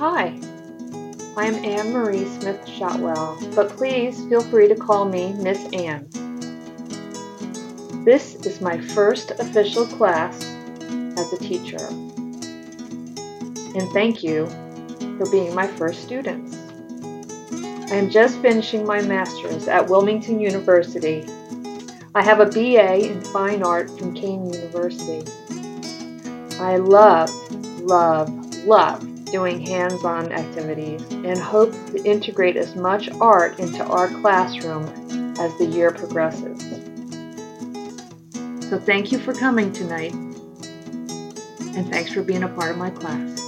Hi, I'm Anne Marie Smith Shotwell, but please feel free to call me Miss Anne. This is my first official class as a teacher, and thank you for being my first students. I am just finishing my master's at Wilmington University. I have a BA in Fine Art from Kean University. I love doing hands-on activities and hope to integrate as much art into our classroom as the year progresses. So thank you for coming tonight, and thanks for being a part of my class.